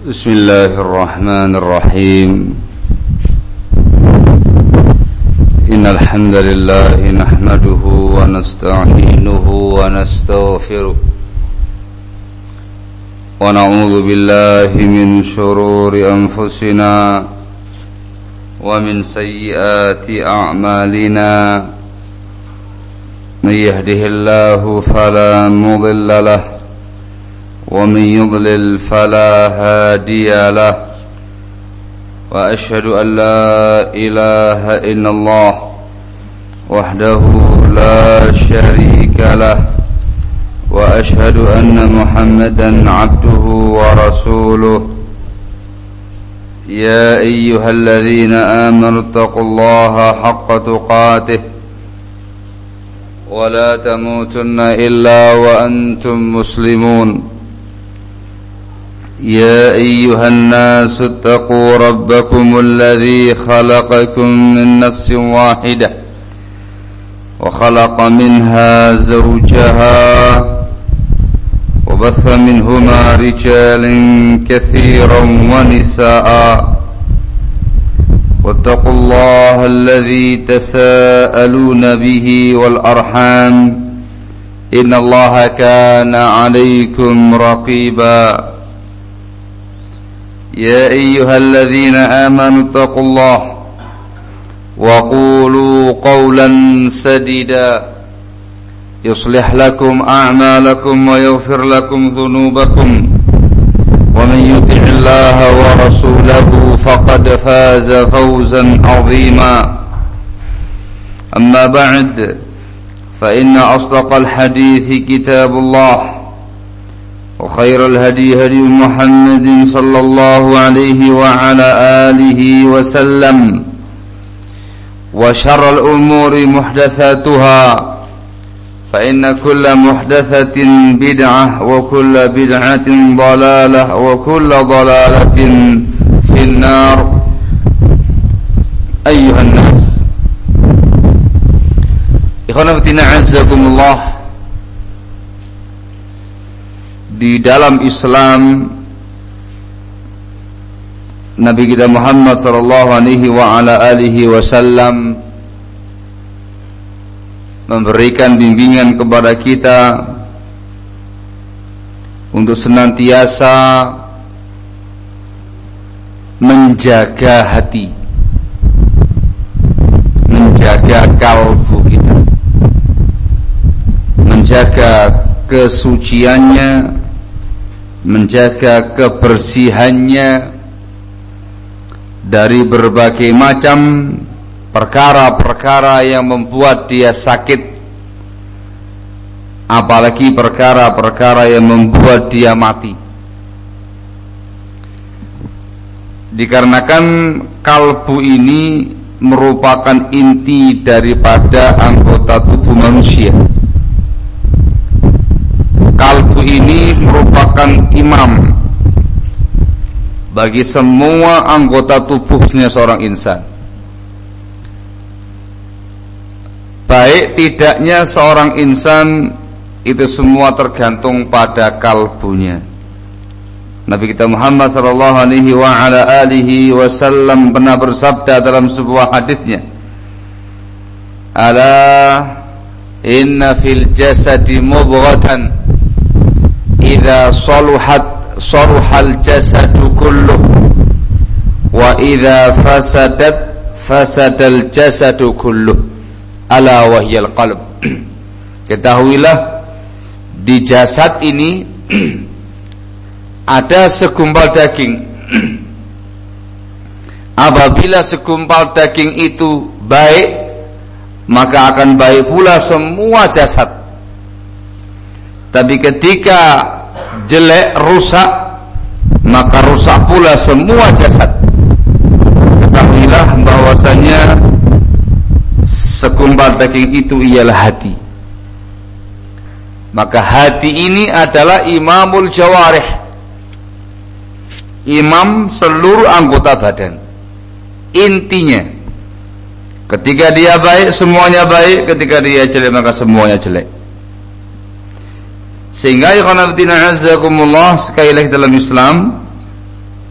بسم الله الرحمن الرحيم إن الحمد لله نحمده ونستعينه ونستغفره ونعوذ بالله من شرور أنفسنا ومن سيئات أعمالنا من يهده الله فلا مضل له ومن يضلل فلا هادي له وأشهد أن لا إله إلا الله وحده لا شريك له وأشهد أن محمدا عبده ورسوله يا أيها الذين آمنوا اتقوا الله حق تقاته ولا تموتن إلا وأنتم مسلمون يا أيها الناس اتقوا ربكم الذي خلقكم من نفس واحدة وخلق منها زوجها وبث منهما رجالا كثيرا ونساء واتقوا الله الذي تساءلون به والأرحام إن الله كان عليكم رقيبا يا أيها الذين آمنوا اتقوا الله وقولوا قولا سديدا يصلح لكم أعمالكم ويغفر لكم ذنوبكم ومن يطع الله ورسوله فقد فاز فوزا عظيما أما بعد فإن أصدق الحديث كتاب الله وخير الهدي هدي محمد صلى الله عليه وعلى آله وسلم وشر الأمور محدثاتها فإن كل محدثة بدعة وكل بدعة ضلالة وكل ضلالة في النار أيها الناس إخوانا فتنا عزكم الله. Di dalam Islam Nabi kita Muhammad sallallahu alaihi wa ala alihi wasallam memberikan bimbingan kepada kita untuk senantiasa menjaga hati, menjaga kalbu kita, menjaga kesuciannya, menjaga kebersihannya dari berbagai macam perkara-perkara yang membuat dia sakit, apalagi perkara-perkara yang membuat dia mati. Dikarenakan kalbu ini merupakan inti daripada anggota tubuh manusia. Kalbu ini merupakan imam bagi semua anggota tubuhnya seorang insan. Baik tidaknya seorang insan itu semua tergantung pada kalbunya. Nabi kita Muhammad sallallahu alaihi wa ala alihi wasallam pernah bersabda dalam sebuah hadisnya, "Ala inna fil jasadi mudghatan idza saluhal jasadu kulluh wa idza fasadal jasadu kulluh ala wahyal qalb." Ketahuilah di jasad ini ada segumpal daging. Apabila segumpal daging itu baik, maka akan baik pula semua jasad. Tapi ketika jelek, rusak, maka rusak pula semua jasad. Ketahuilah bahwasanya segumpal daging itu ialah hati. Maka hati ini adalah imamul jawarih, imam seluruh anggota badan. Intinya, ketika dia baik semuanya baik, ketika dia jelek maka semuanya jelek. Sehingga ikhwanatina azakumullah, sekali lagi dalam Islam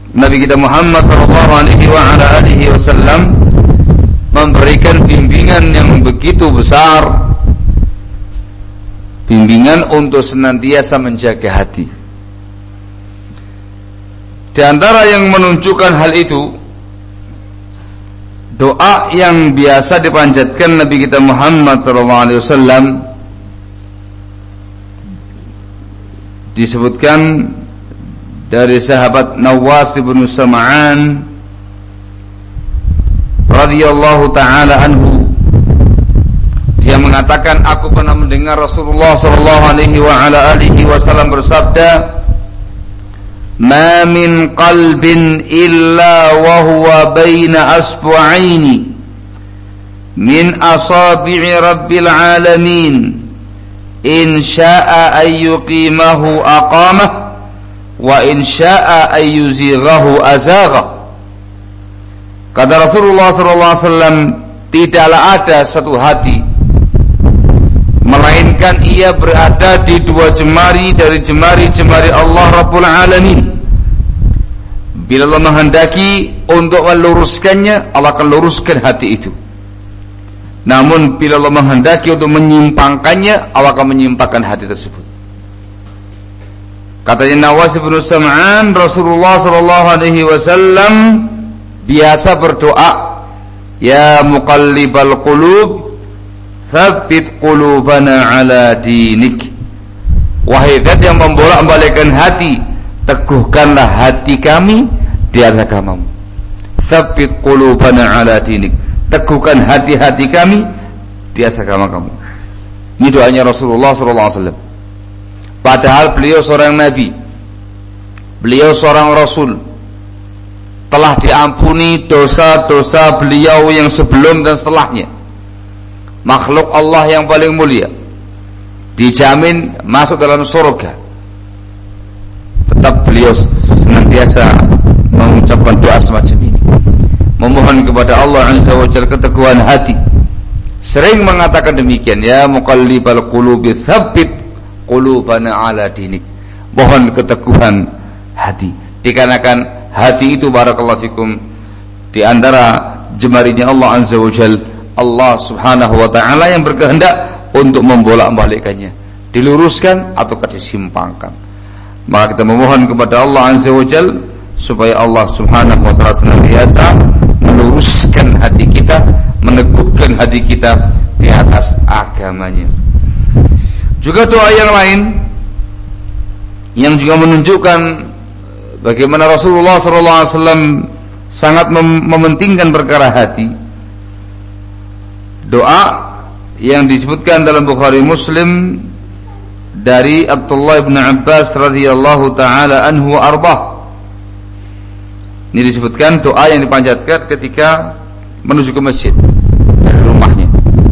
Nabi kita Muhammad sallallahu alaihi wasallam memberikan bimbingan yang begitu besar, bimbingan untuk senantiasa menjaga hati. Di antara yang menunjukkan hal itu, doa yang biasa dipanjatkan Nabi kita Muhammad sallallahu alaihi wasallam, disebutkan dari sahabat Nawas bin Sam'an radhiyallahu taala anhu, dia mengatakan, aku pernah mendengar Rasulullah sallallahu alaihi wasallam bersabda, "Ma min qalbin illa wa huwa baina asbu'aini min asabi'i rabbil alamin, in syaa'a ay yuqimahu aqamah wa in syaa'a ay yuzighahu azagha." Kata Rasulullah sallallahu alaihi wasallam, tidaklah ada satu hati melainkan ia berada di dua jemari dari jemari-jemari Allah Rabbul Alamin. Bila Allah menghendaki untuk meluruskannya, Allah akan luruskan hati itu. Namun bila Allah menghendaki untuk menyimpangkannya, Allah akan menyimpangkan hati tersebut. Katanya Nawas bin Sam'an, Rasulullah sallallahu alaihi wasallam biasa berdoa, "Ya muqallibal qulub, tsabbit qulubana ala dinik." Wahai Zat yang membolak-balikkan hati, teguhkanlah hati kami di atas agamamu. Tsabbit qulubana ala dinik, teguhkan hati-hati kami di atas agama kamu. Ini doanya Rasulullah sallallahu alaihi wasallam. Padahal beliau seorang nabi, beliau seorang rasul, telah diampuni dosa-dosa beliau yang sebelum dan setelahnya. Makhluk Allah yang paling mulia, dijamin masuk dalam surga. Tetap beliau senantiasa mengucapkan doa semacam ini, memohon kepada Allah Azza wa Jalla keteguhan hati. Sering mengatakan demikian, "Ya muqallibal qulubi tsabbit qulubana ala dinik." Mohon keteguhan hati, dikarenakan hati itu, barakallahu fikum, di antara jemarinya Allah Azza wa Jalla. Allah Subhanahu wa taala yang berkehendak untuk membolak-balikkannya, diluruskan ataukah disimpangkan. Maka kita memohon kepada Allah Azza wa Jalla supaya Allah Subhanahu wa taala senantiasa meluruskan hati kita, meneguhkan hati kita di atas agamanya. Juga doa yang lain yang juga menunjukkan bagaimana Rasulullah SAW sangat mementingkan perkara hati. Doa yang disebutkan dalam Bukhari Muslim dari Abdullah bin Abbas radhiyallahu taala anhu arbah. Ini disebutkan doa yang dipanjatkan ketika menuju ke masjid dari rumahnya.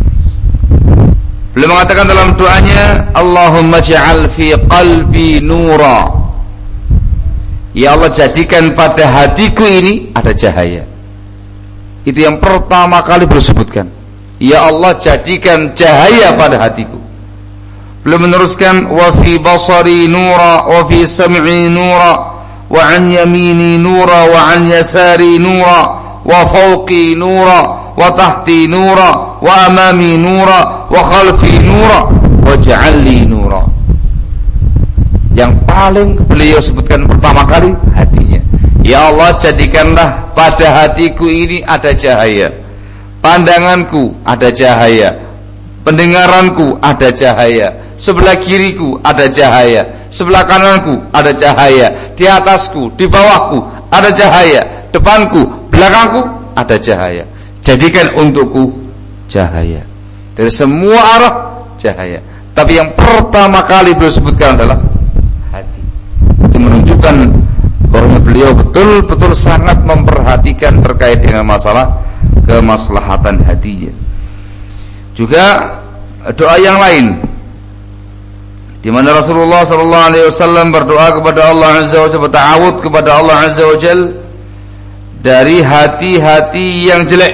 Beliau mengatakan dalam doanya, "Allahumma ja'al fi qalbi nura." Ya Allah, jadikan pada hatiku ini ada cahaya. Itu yang pertama kali beliau sebutkan. Ya Allah, jadikan cahaya pada hatiku. Beliau meneruskan, "Wa fi basari nura, wa fi sam'i nura, wa an yamini nura, wa an yasari nura, wa fawqi nura, wa tahti nura, wa amami nura, wa khalfi nura, wa ja'alli nura." Yang paling beliau sebutkan pertama kali hatinya. Ya Allah, jadikanlah pada hatiku ini ada cahaya. Pandanganku ada cahaya, pendengaranku ada cahaya, sebelah kiriku ada cahaya, sebelah kananku ada cahaya, di atasku, di bawahku ada cahaya, depanku, belakangku ada cahaya. Jadikan untukku cahaya. Dari semua arah cahaya. Tapi yang pertama kali beliau sebutkan adalah hati. Itu menunjukkan bahwa beliau betul-betul sangat memperhatikan terkait dengan masalah kemaslahatan hatinya. Juga doa yang lain di mana Rasulullah sallallahu alaihi wasallam berdoa kepada Allah Azza wa Jalla, bertawud kepada Allah Azza wa Jalla dari hati-hati yang jelek.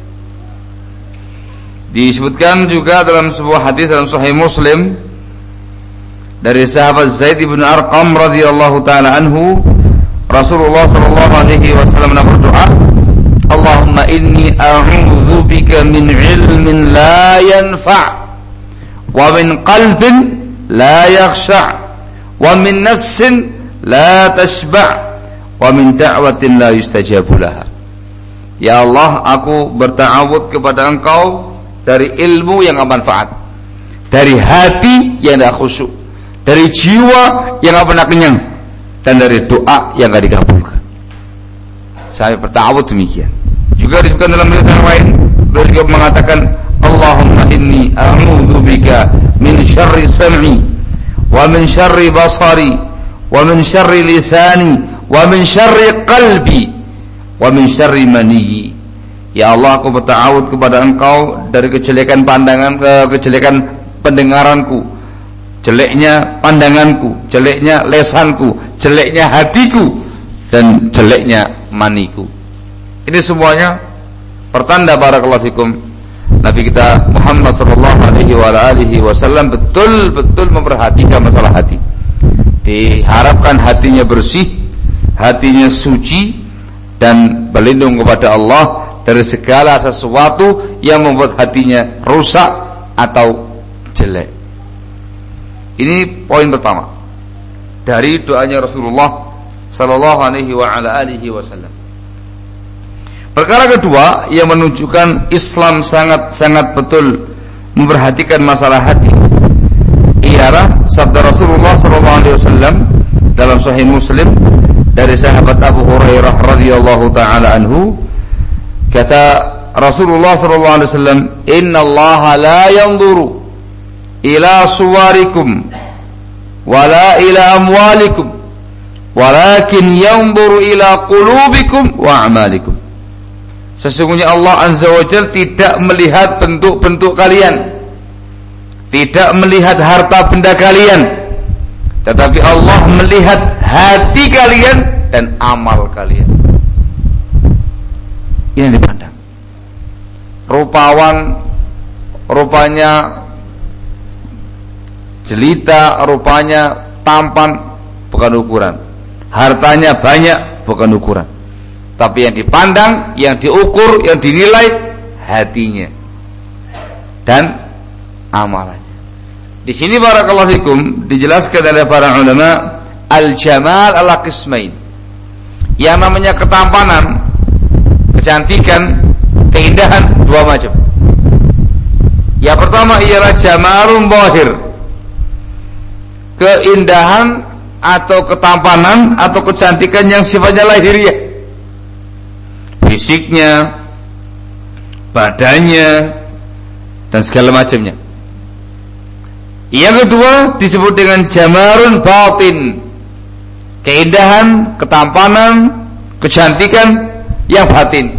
Disebutkan juga dalam sebuah hadis dalam Sahih Muslim dari sahabat Zaid bin Arqam radhiyallahu taala anhu, Rasulullah sallallahu alaihi wasallam berdoa, Allahumma inni a'udzu bika min ilmin la yanfa' wa min qalbin la yakhsha' wa min nafsin la tashba' wa min da'watin la yustajabu laha. Ya Allah, aku bertawud kepada Engkau dari ilmu yang bermanfaat, dari hati yang tidak khusyuk, dari jiwa yang tidak pernah kenyang, dan dari doa yang tidak dikabulkan. Saya bertawud demikian. Juga disebutkan dalam riwayat yang lain, beliau juga mengatakan, Allahumma inni a'udzu bika min syarri sam'i wa min syarri basari wa min syarri lisani wa min syarri qalbi wa min syarri maniyyi. Ya Allah, aku bertawud kepada Engkau dari kejelekan pandangan, kejelekan pendengaranku, jeleknya pandanganku, jeleknya lesanku, jeleknya hatiku, dan jeleknya maniku. Ini semuanya pertanda barakallahu fikum Nabi kita Muhammad sallallahu alaihi wasallam betul-betul memperhatikan masalah hati. Diharapkan hatinya bersih, hatinya suci, dan berlindung kepada Allah dari segala sesuatu yang membuat hatinya rusak atau jelek. Ini poin pertama dari doanya Rasulullah sallallahu alaihi wasallam. Perkara kedua yang menunjukkan Islam sangat-sangat betul memperhatikan masalah hati ialah sabda Rasulullah sallallahu alaihi wasallam dalam Sahih Muslim dari sahabat Abu Hurairah radhiyallahu taala anhu. Kata Rasulullah sallallahu alaihi wasallam, "Innallaha la yanzuru ila suwarikum wala ila amwalikum walakin yanzuru ila qulubikum wa a'malikum." Sesungguhnya Allah Azza wa Jalla tidak melihat bentuk-bentuk kalian, tidak melihat harta benda kalian, tetapi Allah melihat hati kalian dan amal kalian. Ini yang dipandang. Rupanya jelita, rupanya tampan, bukan ukuran. Hartanya banyak, bukan ukuran. Tapi yang dipandang, yang diukur, yang dinilai hatinya dan amalannya. Di sini barakallahu fikum dijelaskan oleh para ulama al-jamal ala qismain. Yang namanya ketampanan, kecantikan, keindahan dua macam. Yang pertama ialah jamalun zahir, keindahan atau ketampanan atau kecantikan yang sifatnya lahiriah, fisiknya, badannya, dan segala macamnya. Yang kedua disebut dengan jamalun batin, keindahan, ketampanan, kecantikan yang batin.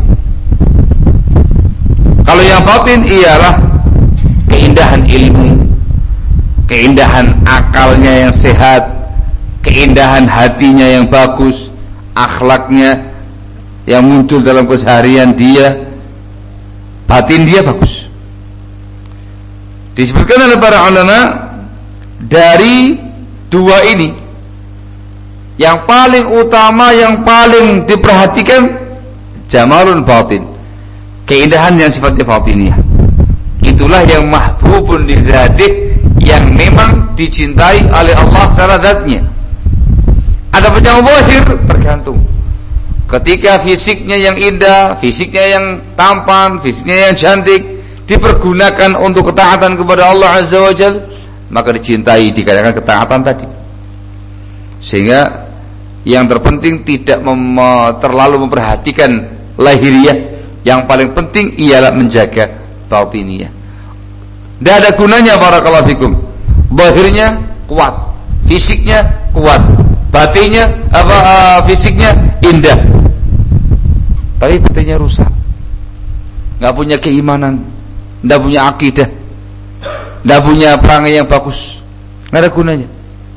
Kalau yang batin ialah keindahan ilmu, keindahan akalnya yang sehat, keindahan hatinya yang bagus, akhlaknya yang muncul dalam keseharian dia, batin dia bagus. Disebutkan oleh para ulama dari dua ini yang paling utama, yang paling diperhatikan jamalun batin, keindahan yang sifatnya batiniyah. Itulah yang mahbubun lidzatih, yang memang dicintai oleh Allah secara zatnya. Adapun yang zahir tergantung. Ketika fisiknya yang indah, fisiknya yang tampan, fisiknya yang cantik dipergunakan untuk ketaatan kepada Allah Azza wa Jalla, maka dicintai dikarenakan ketaatan tadi. Sehingga yang terpenting tidak terlalu memperhatikan lahiriah, yang paling penting ialah menjaga batiniyah. Tidak ada gunanya barakallahu fikum zahirnya kuat, fisiknya kuat, batinnya fisiknya indah, tapi batinnya rusak, nggak punya keimanan, nggak punya akidah, nggak punya perangai yang bagus, nggak ada gunanya.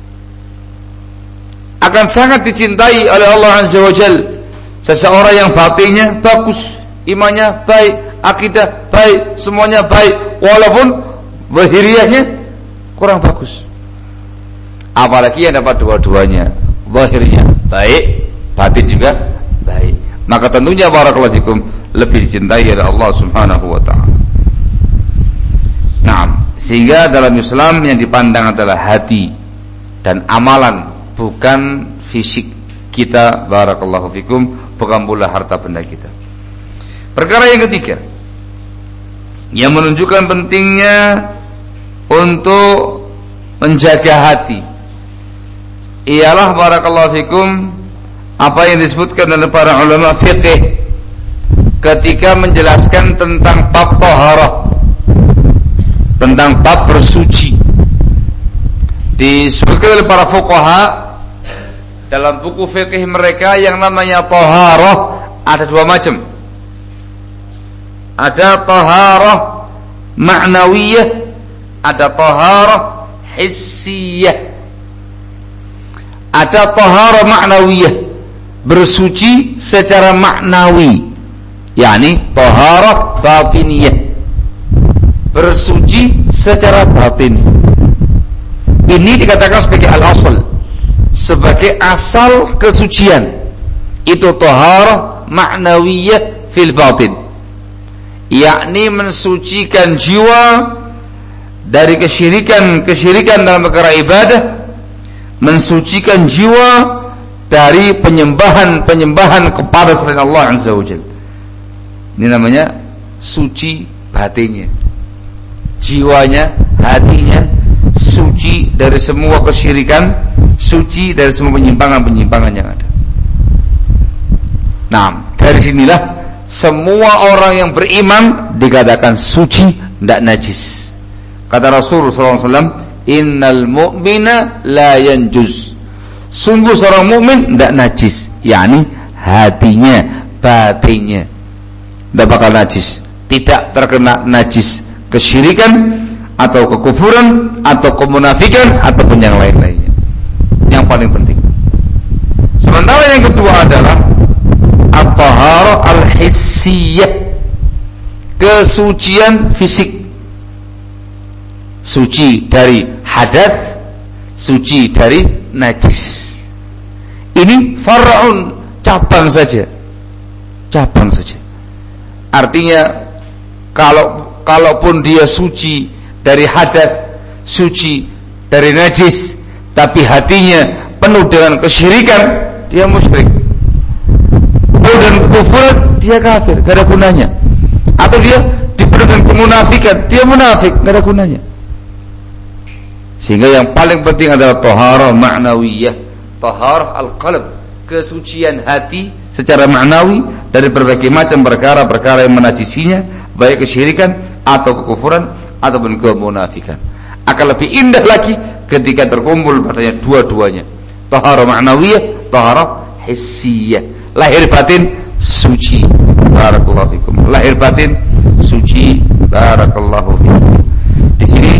Akan sangat dicintai oleh Allah Azza wa Jalla seseorang yang batinnya bagus, imannya baik, akidah baik, semuanya baik, walaupun zahiriyahnya kurang bagus. Apalagi yang dapat dua-duanya, zahirnya baik, batin juga baik. Maka tentunya barakallahu fikum lebih dicintai oleh Allah Subhanahu wa taala. Nah, sehingga dalam Islam yang dipandang adalah hati dan amalan, bukan fisik kita, barakallahu fikum, bukan pula harta benda kita. Perkara yang ketiga yang menunjukkan pentingnya untuk menjaga hati ialah barakallahu fikum apa yang disebutkan oleh para ulama fiqih ketika menjelaskan tentang bab taharah, tentang bab bersuci. Disebutkan oleh para fuqaha dalam buku fikih mereka yang namanya taharah ada dua macam. Ada taharah ma'nawiyah, ada taharah hissiyah. Ada taharah ma'nawiyah, bersuci secara maknawi, yakni taharah batiniyah, bersuci secara batin. Ini dikatakan sebagai al-asal, sebagai asal kesucian. Itu taharah ma'nawiyah fil batin, yakni mensucikan jiwa dari kesyirikan dalam perkara ibadah, mensucikan jiwa dari penyembahan kepada selain Allah Azza wa Jalla. Ini namanya suci batinnya, jiwanya, hatinya suci dari semua kesyirikan, suci dari semua penyimpangan yang ada. Nah, dari sinilah semua orang yang beriman dikatakan suci, tidak najis. Kata Rasulullah SAW, innal mu'mina la yanjuz. Sungguh seorang mukmin tidak najis, yakni hatinya, batinnya tidak bakal najis, tidak terkena najis kesyirikan atau kekufuran atau kemunafikan ataupun yang lain-lainnya. Yang paling penting. Sementara yang kedua adalah at-taharah al-hissiyah, kesucian fisik, suci dari hadath, suci dari najis. Ini far'un, cabang saja. Artinya kalaupun dia suci dari hadath, suci dari najis, tapi hatinya penuh dengan kesyirikan, dia musyrik. Penuh dengan kekufuran, dia kafir, gak ada gunanya. Atau dia dipenuhi dengan kemunafikan, dia munafik, gak ada gunanya. Sehingga yang paling penting adalah taharah ma'nawiyah, taharah al-qalb, kesucian hati secara ma'nawi dari berbagai macam perkara-perkara yang menajisinya, baik kesyirikan atau kekufuran ataupun kemunafikan. Akan lebih indah lagi ketika terkumpul padanya dua-duanya, taharah ma'nawiyah, taharah hissiyah. Lahir batin suci, barakallahu fikum. Lahir batin suci, barakallahu fikum. Di sini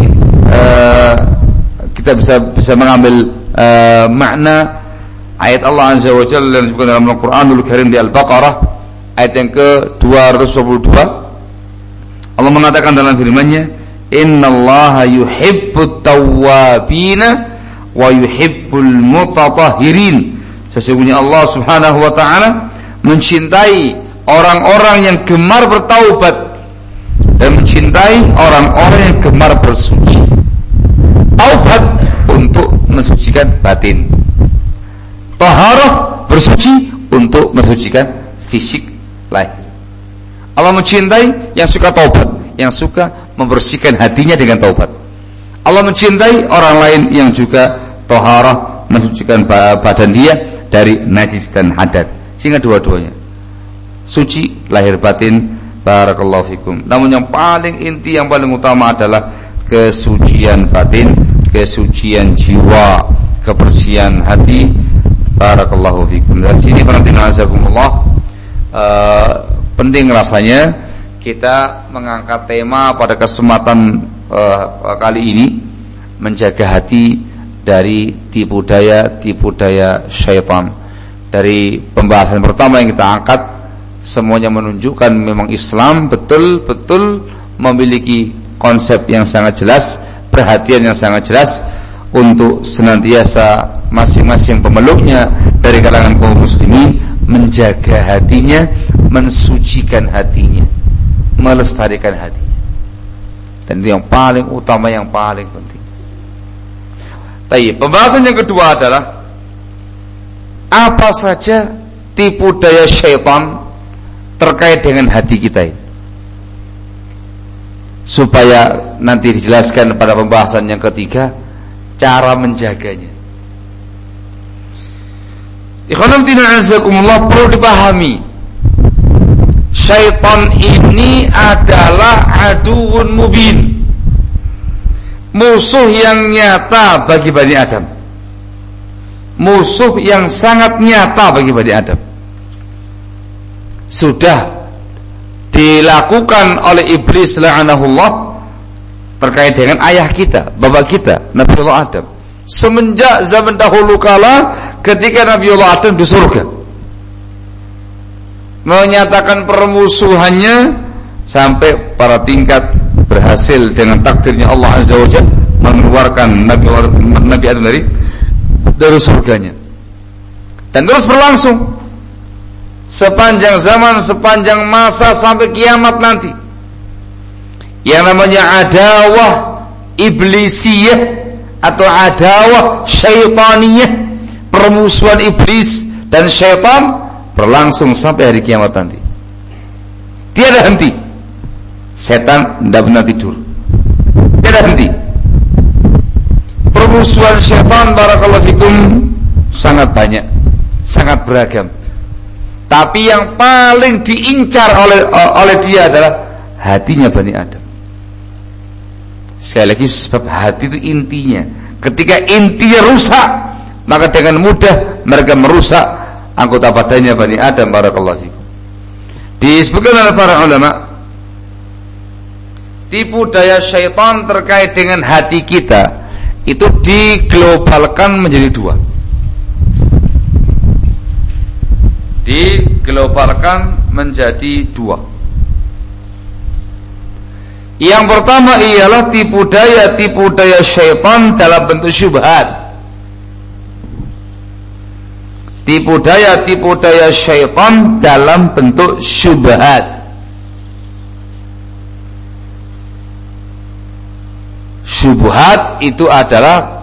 kita bisa mengambil makna ayat Allah Azza wa Jalla yang disebutkan dalam Al-Quranul Karim di Al-Baqarah ayat yang ke-222. Allah mengatakan dalam firman-Nya, innallaha yuhibbut tawwabina wa yuhibbul mutatahhirin. Sesungguhnya Allah Subhanahu wa taala mencintai orang-orang yang gemar bertaubat dan mencintai orang-orang yang gemar bersuci. Taubat untuk mensucikan batin, taharah bersuci untuk mensucikan fisik lahir. Allah mencintai yang suka taubat, yang suka membersihkan hatinya dengan taubat. Allah mencintai orang lain yang juga taharah, mensucikan badan dia dari najis dan hadat. Sehingga dua-duanya suci lahir batin, barakallahu fikum. Namun yang paling inti, yang paling utama adalah kesucian batin, kesucian jiwa, kebersihan hati, barakallahu fikum. Dan sini penting rasanya kita mengangkat tema pada kesempatan kali ini, menjaga hati dari tipu daya syaitan. Dari pembahasan pertama yang kita angkat, semuanya menunjukkan memang Islam betul-betul memiliki konsep yang sangat jelas, perhatian yang sangat jelas untuk senantiasa masing-masing pemeluknya dan dari kalangan kaum muslimin menjaga hatinya, mensucikan hatinya, melestarikan hatinya. Dan itu yang paling utama, yang paling penting. Tapi pembahasan yang kedua adalah apa saja tipu daya syaitan terkait dengan hati kita ini, supaya nanti dijelaskan pada pembahasan yang ketiga cara menjaganya. Ikhwan fillah azakumullah, perlu dipahami, syaitan ini adalah aduun mubin, musuh yang nyata bagi Bani Adam, musuh yang sangat nyata bagi Bani Adam. Sudah dilakukan oleh iblis la'anahullah terkait dengan ayah kita, bapak kita, Nabiullah Adam, semenjak zaman dahulu kala ketika Nabiullah Adam di surga, menyatakan permusuhannya sampai para tingkat berhasil dengan takdirnya Allah Azza wa Jalla mengeluarkan Nabi Adam dari surganya, dan terus berlangsung sepanjang zaman, sepanjang masa sampai kiamat nanti. Yang namanya adawah iblisiyah atau adawah syaitaniyah, permusuhan iblis dan syaitan berlangsung sampai hari kiamat nanti. Tiada henti. Setan tidak pernah tidur, tiada henti. Permusuhan syaitan barakallahu fikum sangat banyak, sangat beragam. Tapi yang paling diincar oleh dia adalah hatinya Bani Adam. Sekali lagi, sebab hati itu intinya. Ketika intinya rusak, maka dengan mudah mereka merusak anggota badannya Bani Adam barakallahu fikum. Disebutkan oleh para ulama, tipu daya syaitan terkait dengan hati kita itu diglobalkan menjadi dua. Diglobalkan menjadi dua. Yang pertama ialah tipu daya syaitan dalam bentuk syubhat. Tipu daya syaitan dalam bentuk syubhat. Syubhat itu adalah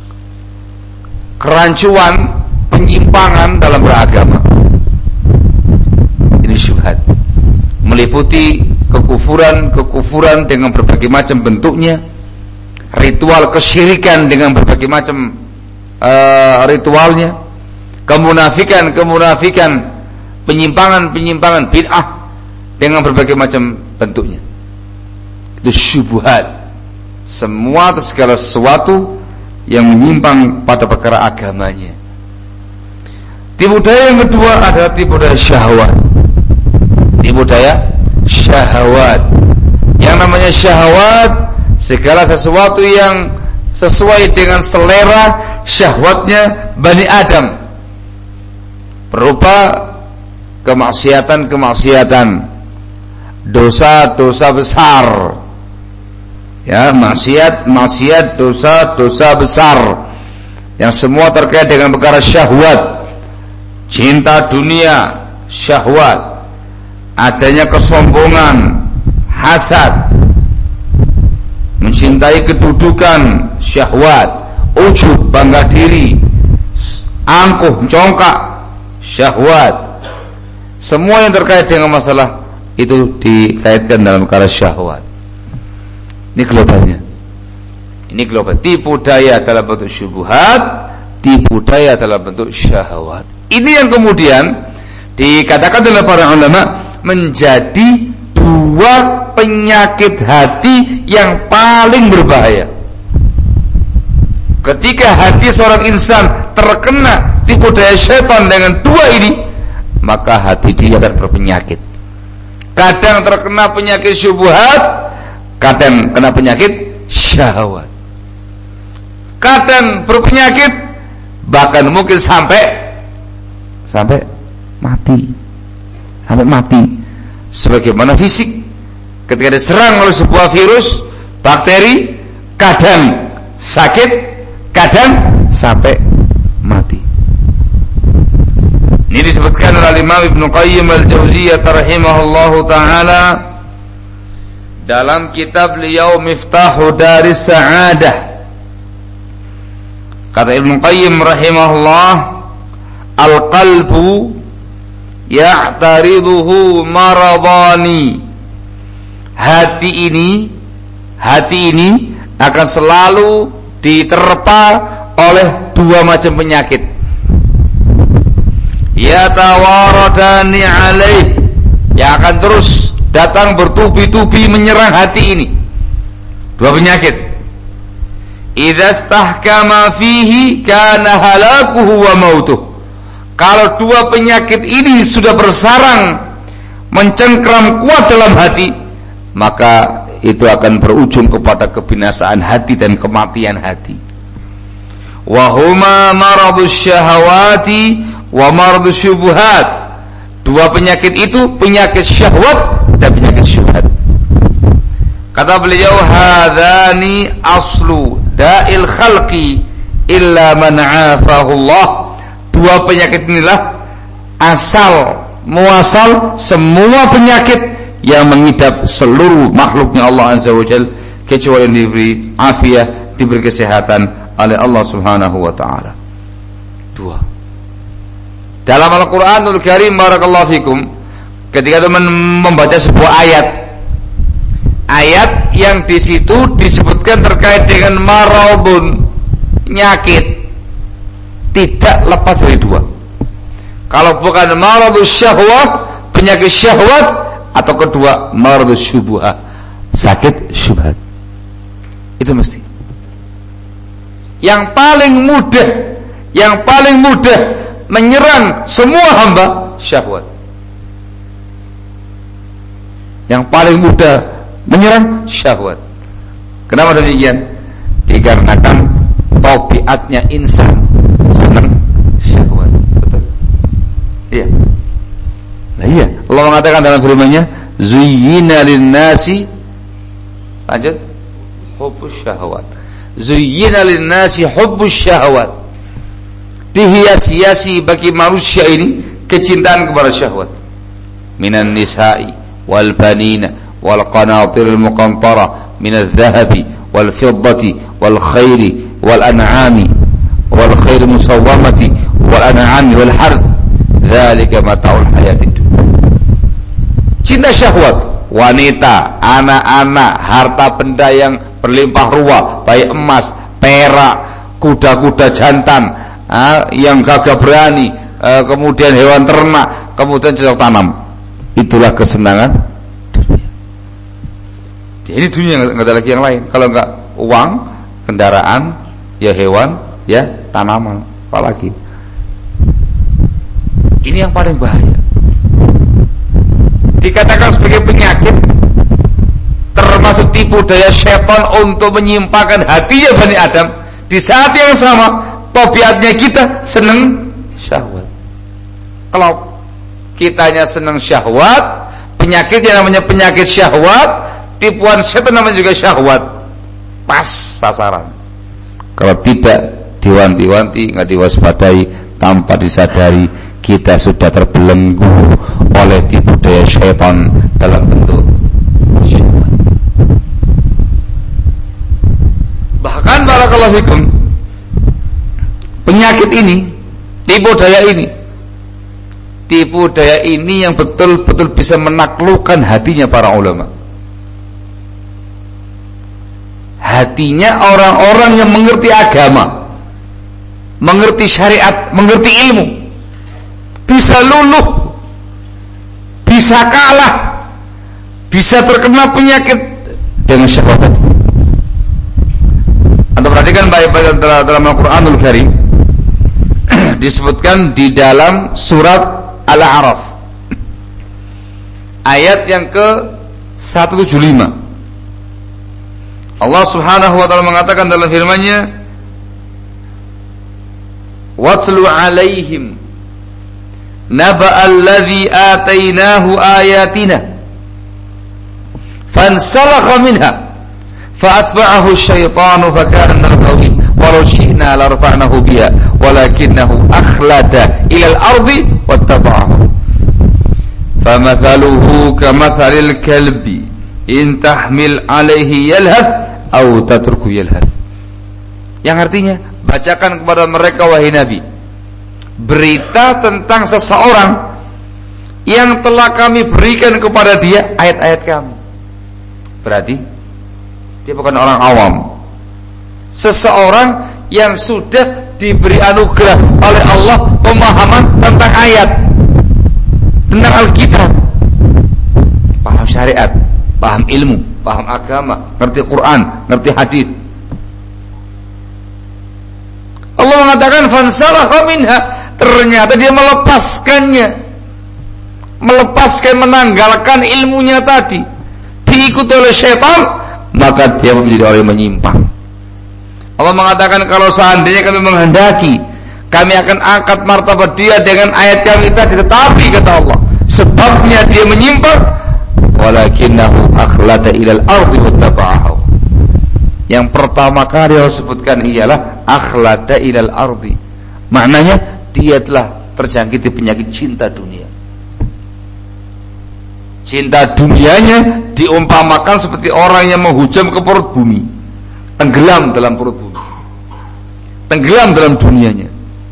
kerancuan, penyimpangan dalam beragama. Ini syubhat, meliputi kekufuran dengan berbagai macam bentuknya, ritual kesyirikan dengan berbagai macam ritualnya, kemunafikan, penyimpangan bid'ah dengan berbagai macam bentuknya. Itu syubhat. Semua atau segala sesuatu yang menyimpang pada perkara agamanya. Tipu daya yang kedua adalah tipu daya syahwat. Tipu daya syahwat. Yang namanya syahwat, segala sesuatu yang sesuai dengan selera syahwatnya Bani Adam, berupa kemaksiatan, dosa-dosa besar. Ya, maksiat, dosa besar yang semua terkait dengan perkara syahwat. Cinta dunia, syahwat. Adanya kesombongan, hasad, mencintai kedudukan, syahwat. Ujub, bangga diri, angkuh, congkak, syahwat. Semua yang terkait dengan masalah itu dikaitkan dalam perkara syahwat. Ini globalnya. Ini global. Tipu daya dalam bentuk syubhat, tipu daya dalam bentuk syahwat. Ini yang kemudian dikatakan oleh para ulama menjadi dua penyakit hati yang paling berbahaya. Ketika hati seorang insan terkena tipu daya syaitan dengan dua ini, maka hati dia akan berpenyakit. Kadang terkena penyakit syubhat, kadang kena penyakit syahwat. Kadang berpenyakit bahkan mungkin sampai mati. Sampai mati. Sebagaimana fisik ketika diserang oleh sebuah virus, bakteri, kadang sakit, kadang sampai mati. disebutkan oleh Imam Ibnu Qayyim al-Jauziyah rahimahullahu taala dalam kitab beliau Miftahu Daris Sa'adah. Kata Ibnu Qayyim rahimahullah, al-qalbu ya'tariduhu maradani. Hati ini akan selalu diterpa oleh dua macam penyakit. Yatawaradani alaih, yang akan terus datang bertubi-tubi menyerang hati ini. Dua penyakit. Idza stahkama fihi kana halakuhu wa mautuh. Kalau dua penyakit ini sudah bersarang mencengkram kuat dalam hati, maka itu akan berujung kepada kebinasaan hati dan kematian hati. Wa huma maradus syahawati wa maradus syubhat. Dua penyakit itu penyakit syahwat dan penyakit syubhat. Kata beliau, hadzani aslu da'il khalqi illa man 'afahu Allah. Dua penyakit inilah muasal semua penyakit yang mengidap seluruh makhluknya Allah Azza wa Jalla, kecuali yang diberi afiat, diberi kesehatan oleh Allah Subhanahu wa taala. Dua. Dalam Al-Qur'anul Karim, barakallahu fikum, ketika teman membaca sebuah ayat yang di situ disebutkan terkait dengan maradun, penyakit, tidak lepas dari dua. Kalau bukan maradus syahwat, penyakit syahwat, atau kedua maradus syubhat, sakit syubhat. Itu mesti. Yang paling mudah menyerang semua hamba, syahwat. Yang paling mudah menyerang syahwat. Kenapa demikian? Dikarenakan tabiatnya insan senang syahwat. Betul? Iya. Nah iya, Allah mengatakan dalam firman-Nya, zuyyina lin-nasi, lanjut, hubbus syahwat. Zuyyina lin-nasi hubbus syahwat. Dihias-hiasi bagi manusia ini kecintaan kepada syahwat. Minan nisa'i wal banina wal qanatiril muqantara minadh dhahabi wal fiddati wal khairi wal an'ami wal khairi musawwamati wal an'ami wal harth. Dzalika mata'ul hayatid dunya. Cinta syahwat, wanita, anak-anak, harta benda yang berlimpah ruah, baik emas, perak, kuda-kuda jantan, yang gagah berani, kemudian hewan ternak, kemudian cocok tanam. Itulah kesenangan dunia. Ini dunia, nggak ada lagi yang lain. Kalau nggak uang, kendaraan, ya hewan, ya tanaman, apalagi. Ini yang paling bahaya. Dikatakan sebagai penyakit, termasuk tipu daya syaitan untuk menyimpangkan hatinya Bani Adam. Di saat yang sama, tabiatnya kita senang syahwat. Kalau kitanya senang syahwat, penyakitnya namanya penyakit syahwat, tipuan setan namanya juga syahwat. Pas sasaran. Kalau tidak diwanti-wanti, nggak diwaspadai, tanpa disadari, kita sudah terbelenggu oleh tipu daya syaitan dalam bentuk syahwat. Bahkan barakallahu fikum, penyakit ini, tipu daya ini yang betul-betul bisa menaklukkan hatinya para ulama. Hatinya orang-orang yang mengerti agama, mengerti syariat, mengerti ilmu, bisa luluh, bisa kalah, bisa terkena penyakit dengan syahwat tadi. Anda perhatikan baik-baik dalam Al-Quranul Karim, disebutkan di dalam surat Al-A'raf ayat yang ke-175. Allah Subhanahu wa taala mengatakan dalam firman-Nya, "Watlu 'alaihim naba'al ladzi atainahu ayatina fansalakha minha fa'atba'ahu asy-syaitanu fakana minal ghawin wa walau syi'na la rafa'nahu biha walakinnahu akhlada ila al-ardi wattaba'ahu. Famathaluhu kamathalil kalbi in tahmil alaihi yalhath aw tatruku yalhath. Yang artinya, bacakan kepada mereka wahai Nabi berita tentang seseorang yang telah kami berikan kepada dia ayat-ayat kami. Berarti dia bukan orang awam, seseorang yang sudah diberi anugerah oleh Allah pemahaman tentang ayat, tentang Alkitab, paham syariat, paham ilmu, paham agama, ngerti Quran, ngerti hadis. Allah mengatakan fansalakha minha, ternyata dia melepaskan, menanggalkan ilmunya tadi, diikuti oleh syaitan, maka dia menjadi orang yang menyimpang. Allah mengatakan kalau seandainya kami menghendaki, kami akan angkat martabat dia dengan ayat kami tadi, tetapi kata Allah, sebabnya dia menyimpang, walakinnahu akhlada ilal ardi wattaba'ahu. Yang pertama kali Allah sebutkan ialah akhlada ilal ardi, maknanya dia telah terjangkit penyakit cinta dunia. Cinta dunianya diumpamakan seperti orang yang menghujam ke perut bumi, tenggelam dalam perut bumi, tenggelam dalam dunianya.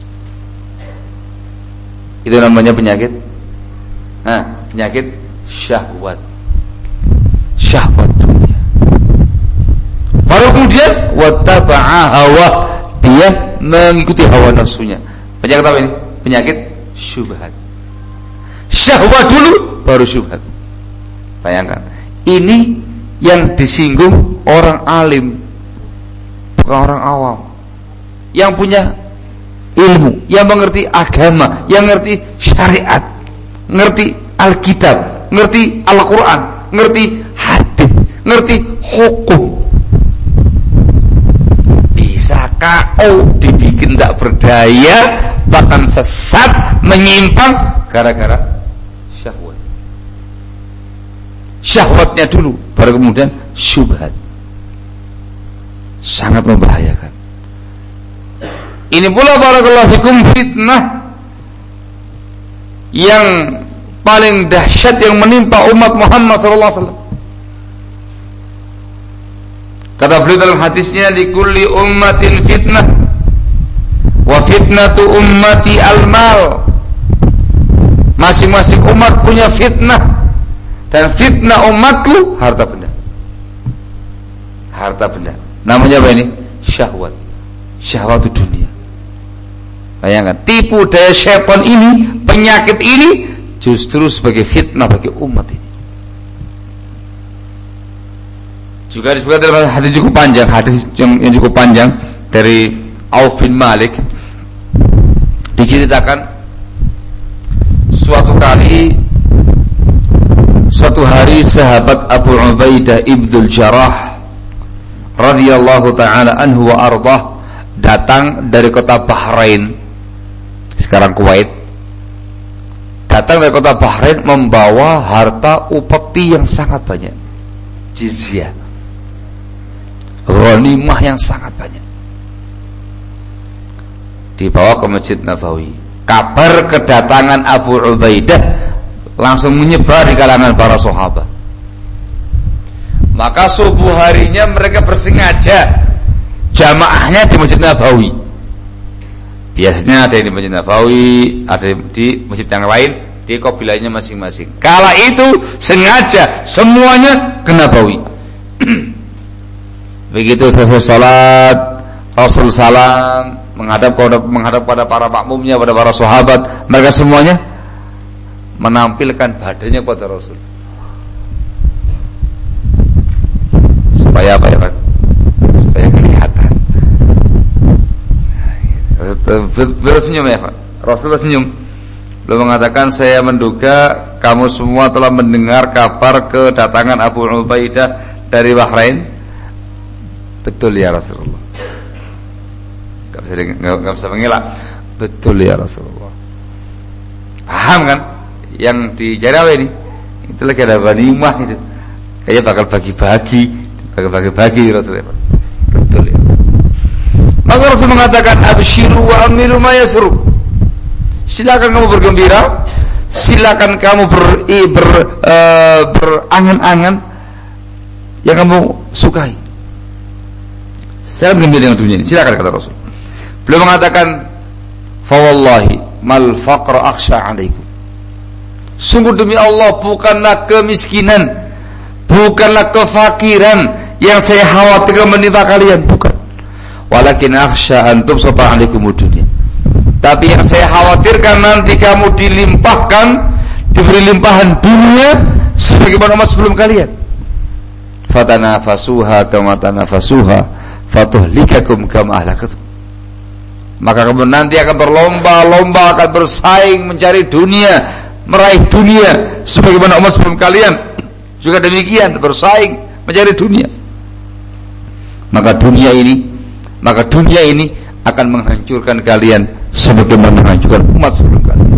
Itu namanya penyakit, penyakit syahwat, syahwat dunia. Baru kemudian wattaba'a hawa, dia mengikuti hawa nafsunya. Penyakit apa ini? Penyakit syubhat. Syahwat dulu baru syubhat. Bayangkan, ini yang disinggung orang alim, bukan orang awam, yang punya ilmu, yang mengerti agama, yang ngerti syariat, ngerti Alkitab, ngerti Al-Quran, ngerti hadis, ngerti hukum. Bisa KO, dibikin tak berdaya, bahkan sesat, menyimpang gara-gara syahwat. Syahwatnya dulu, baru kemudian syubhat. Sangat membahayakan. Ini pula barakallahu fikum fitnah yang paling dahsyat yang menimpa umat Muhammad sallallahu alaihi wasallam. Kata beliau dalam hadisnya, likulli ummatin fitnah wa fitnatu ummati al-mal. Masing-masing umat punya fitnah, dan fitnah umatku harta benda. Harta benda. Namanya apa ini? Syahwat. Syahwat itu dunia. Bayangkan, tipu daya syaitan ini, penyakit ini justru sebagai fitnah bagi umat ini. Juga disebutkan dalam hadis cukup panjang, hadis yang cukup panjang dari Auf bin Malik, diceritakan suatu hari sahabat Abu Ubaidah Ibnul Jarrah radhiyallahu taala anhu wa ardhah datang dari kota Bahrain, sekarang Kuwait. Datang dari kota Bahrain membawa harta upeti yang sangat banyak, jizyah, ghanimah yang sangat banyak, dibawa ke Masjid Nabawi. Kabar kedatangan Abu Ubaidah langsung menyebar di kalangan para sahabat. Maka subuh harinya mereka bersengaja jamaahnya di Masjid Nabawi. Biasanya ada yang di Masjid Nabawi, ada di masjid yang lain, di kabilahnya masing-masing. Kala itu sengaja semuanya ke Nabawi. Begitu selesai salat, Rasul salam, menghadap pada para makmumnya, pada para sahabat, mereka semuanya menampilkan badannya kepada Rasul. Supaya apa ya Pak? Supaya kelihatan. Bersenyum ya Pak. Rasul tersenyum. Beliau mengatakan, saya menduga kamu semua telah mendengar kabar kedatangan Abu Ubaidah dari Bahrain. Betul ya Rasulullah. Gak bisa mengelak. Betul ya Rasulullah. Paham kan? Yang dicari apa ini? Itu lagi ada ghanimah itu. Kayaknya bakal bagi-bagi Rasulullah. Betul ya. Maka Rasul mengatakan absyiru wa amilu ma yasru. Silakan kamu bergembira, silakan kamu berangan-angan yang kamu sukai. Saya bergembira dengan dunia ini, silakan, kata Rasul. Beliau mengatakan, fa wallahi mal faqra akhsha 'alaikum. Sungguh demi Allah, bukanlah kemiskinan, bukanlah kefakiran yang saya khawatirkan menimpa kalian, bukan. Walakin akhsha an tubsata 'alaikumud dunya. Tapi yang saya khawatirkan nanti kamu dilimpahkan, diberi limpahan dunia sebagaimana emas sebelum kalian. Fatanafasuha kama tanafasuha fatuhlikakum kama ahlakatum. Maka kamu nanti akan berlomba-lomba, akan bersaing mencari dunia, meraih dunia sebagaimana umat sebelum kalian juga demikian bersaing mencari dunia. Maka dunia ini akan menghancurkan kalian sebagaimana menghancurkan umat sebelum kalian.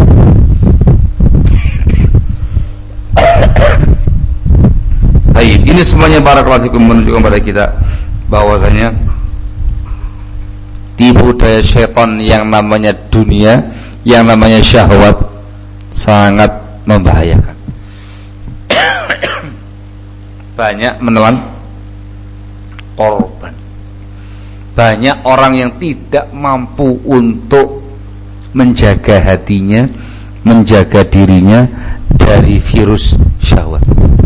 Baik, ini semuanya barakallahu fikum menunjukkan pada kita bahwasanya tipu daya syaitan yang namanya dunia, yang namanya syahwat sangat membahayakan. Banyak menelan korban. Banyak orang yang tidak mampu untuk menjaga hatinya, menjaga dirinya dari virus syahwat.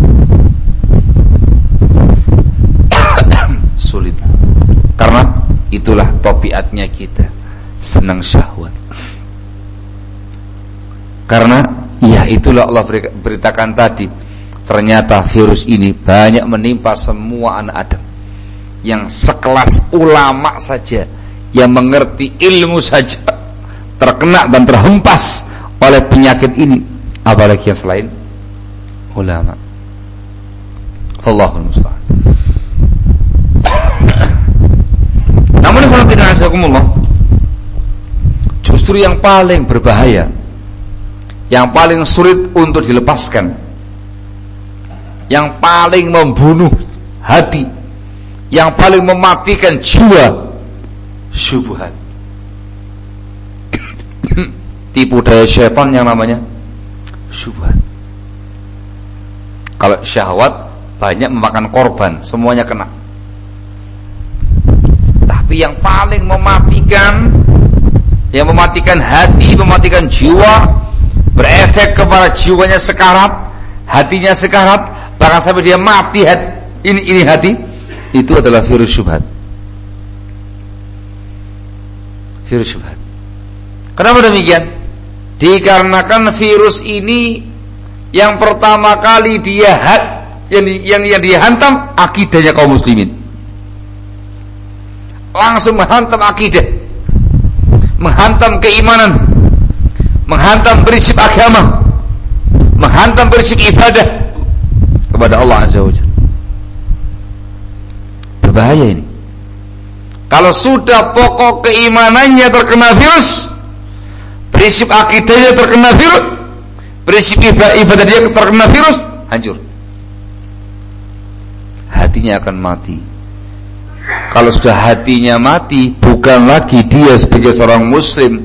Sulit. Karena itulah tabiatnya kita, senang syahwat. Karena ya itulah Allah beritakan tadi, ternyata virus ini banyak menimpa semua anak Adam. Yang sekelas ulama saja, yang mengerti ilmu saja terkena dan terhempas oleh penyakit ini, apalagi yang selain ulama. Allahul musta'an. Namun justru yang paling berbahaya, yang paling sulit untuk dilepaskan, yang paling membunuh hati, yang paling mematikan jiwa, syubhat. Tipu daya syaitan yang namanya syubhat. Kalau syahwat banyak memakan korban, semuanya kena. Tapi yang paling mematikan, yang mematikan hati, mematikan jiwa, berefek kepada jiwanya sekarat, hatinya sekarat, bahkan sampai dia mati ini hati, itu adalah virus syubhat. Virus syubhat. Kenapa demikian? Dikarenakan virus ini yang pertama kali dia yang dihantam akidahnya kaum muslimin. Langsung menghantam akidah, menghantam keimanan, menghantam prinsip agama, menghantam prinsip ibadah kepada Allah Azza wa Jalla. Berbahaya ini. Kalau sudah pokok keimanannya terkena virus, prinsip akidahnya terkena virus, prinsip ibadah dia terkena virus, hancur. Hatinya akan mati. Kalau sudah hatinya mati, bukan lagi dia sebagai seorang muslim,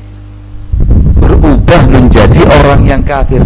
berubah menjadi orang yang kafir.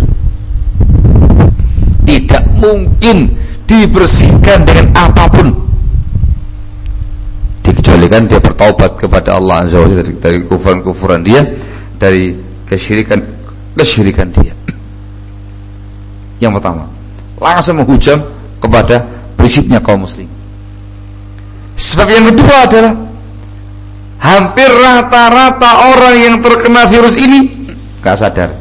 Tidak mungkin dibersihkan dengan apapun, dikecualikan dia bertaubat kepada Allah Azza wa Jalla dari kufuran dia, dari kesyirikan dia. Yang pertama, langsung menghujam kepada prinsipnya kaum muslim. Sebab yang kedua adalah hampir rata-rata orang yang terkena virus ini gak sadar,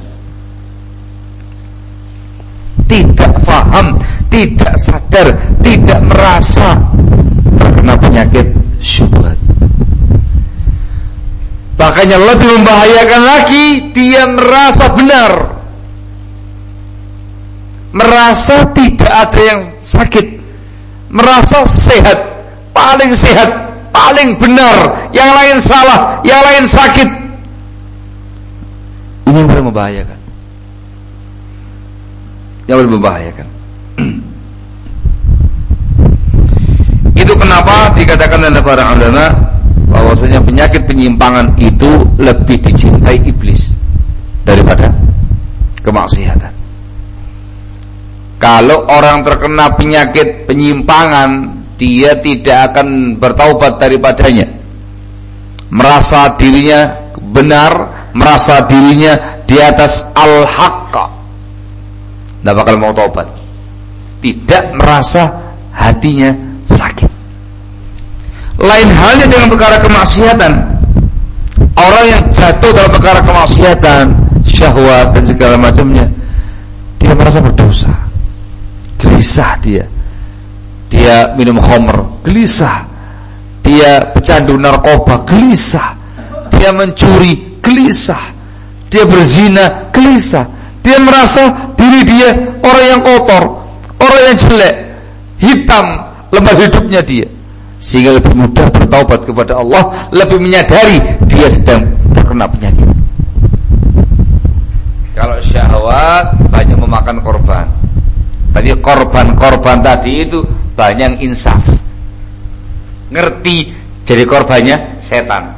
tidak faham, tidak sadar, tidak merasa terkena penyakit syubhat. Bahkan yang lebih membahayakan lagi, dia merasa benar, merasa tidak ada yang sakit, merasa sehat, paling sehat, paling benar, yang lain salah, yang lain sakit. Ini yang paling membahayakan. Yang paling membahayakan. Itu kenapa dikatakan oleh para ulama, bahwasanya penyakit penyimpangan itu lebih dicintai iblis daripada kemaksiatan. Kalau orang terkena penyakit penyimpangan, dia tidak akan bertaubat daripadanya. Merasa dirinya benar, merasa dirinya di atas al-haqqa, tidak bakal mau taubat. Tidak merasa hatinya sakit. Lain halnya dengan perkara kemaksiatan. Orang yang jatuh dalam perkara kemaksiatan, syahwat dan segala macamnya, dia merasa berdosa, gelisah dia minum khamr, gelisah, dia pecandu narkoba, gelisah, dia mencuri, gelisah, dia berzina, gelisah, dia merasa diri dia orang yang kotor, orang yang jelek, hitam lembar hidupnya dia, sehingga lebih mudah bertaubat kepada Allah, lebih menyadari dia sedang terkena penyakit. Kalau syahwat banyak memakan korban. Tadi korban tadi itu banyak insaf, ngerti jadi korbannya setan.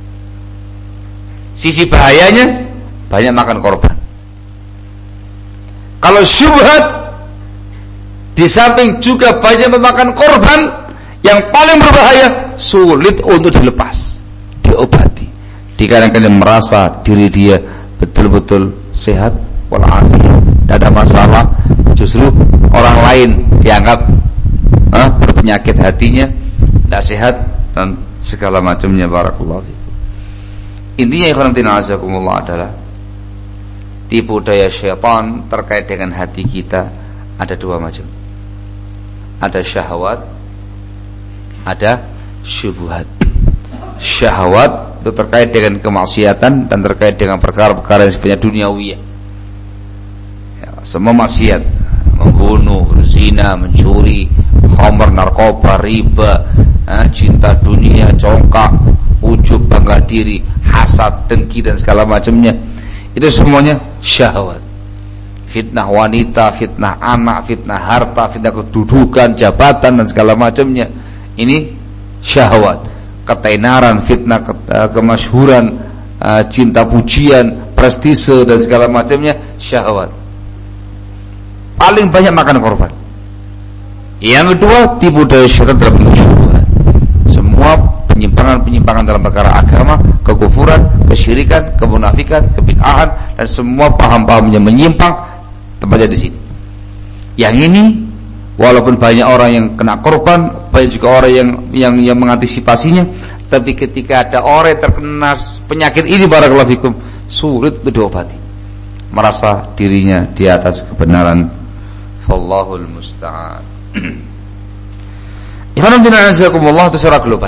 Sisi bahayanya banyak makan korban. Kalau syubhat, di samping juga banyak memakan korban, yang paling berbahaya sulit untuk dilepas, diobati. Dikarenakan merasa diri dia betul-betul sehat walafiat, tidak ada masalah. Justru orang lain dianggap berpenyakit hatinya, tidak sehat dan segala macamnya. Barakallahu fikum. Intinya ikhwan fillah adalah tipu daya syaitan terkait dengan hati kita ada dua macam. Ada syahwat, ada syubhat. Syahwat itu terkait dengan kemaksiatan dan terkait dengan perkara-perkara yang sifatnya duniawi. Semua maksiat, membunuh, zina, mencuri, khamr, narkoba, riba, cinta dunia, congkak, ujub, bangga diri, hasad, dengki dan segala macamnya, itu semuanya syahwat. Fitnah wanita, fitnah anak, fitnah harta, fitnah kedudukan, jabatan dan segala macamnya, ini syahwat. Ketenaran, fitnah kemasyhuran, cinta pujian, prestise dan segala macamnya, syahwat. Paling banyak makan korban. Yang kedua, tipu daya syaitan dalam bentuk syubhat. Semua penyimpangan dalam perkara agama, kekufuran, kesyirikan, kemunafikan, kebid'ahan dan semua paham-paham yang menyimpang tempatnya di sini. Yang ini walaupun banyak orang yang kena korban, banyak juga orang yang mengantisipasinya, tapi ketika ada orang yang terkena penyakit ini, barakallahu fikum, sulit diobati. Merasa dirinya di atas kebenaran. Wallahul musta'an. Alhamdulillah itu secara global.